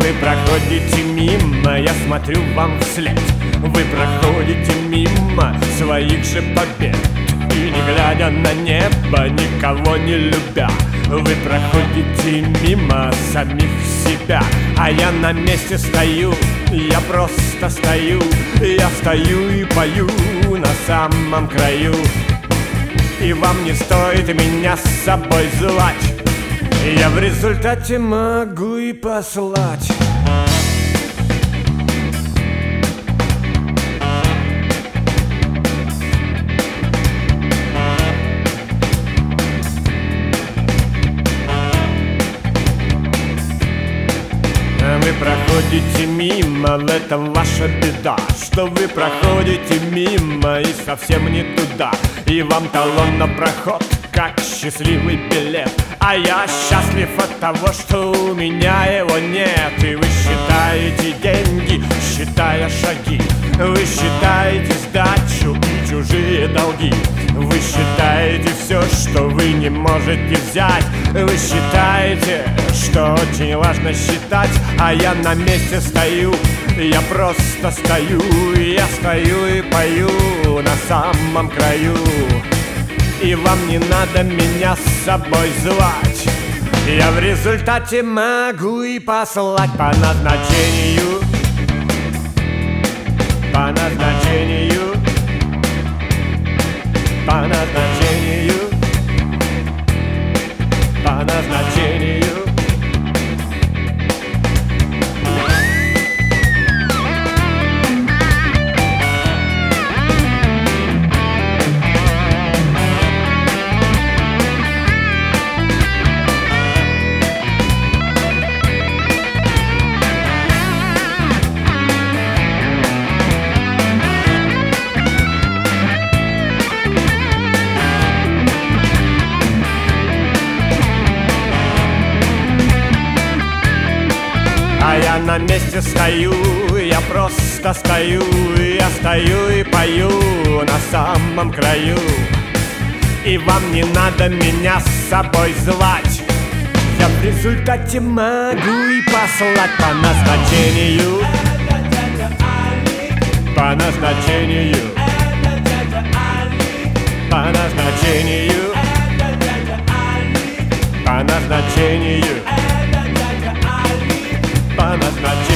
Вы проходите мимо, я смотрю вам вслед. Вы проходите мимо своих же побед. И не глядя на небо, никого не любя, вы проходите мимо самих себя. А я на месте стою, я просто стою. Я стою и пою на самом краю. И вам не стоит меня с собой звать. Я в результате могу и послать. Вы проходите мимо, в этом ваша беда, что вы проходите мимо и совсем не туда. И вам талон на проход, как счастливый билет. А я счастлив от того, что у меня его нет. И вы считаете деньги, считая шаги. Вы считаете сдачу и чужие долги. Вы считаете все, что вы не можете взять. Вы считаете, что очень важно считать. А я на месте стою, я просто стою. Я стою и пою на самом краю. И вам не надо меня с собой звать. Я в результате могу и послать по назначению. По назначению. По назначению. По назначению. А я на месте стою, я просто стою. Я стою и пою на самом краю. И вам не надо меня с собой звать. Я в результате могу и послать по назначению. По назначению. По назначению. По назначению. По назначению.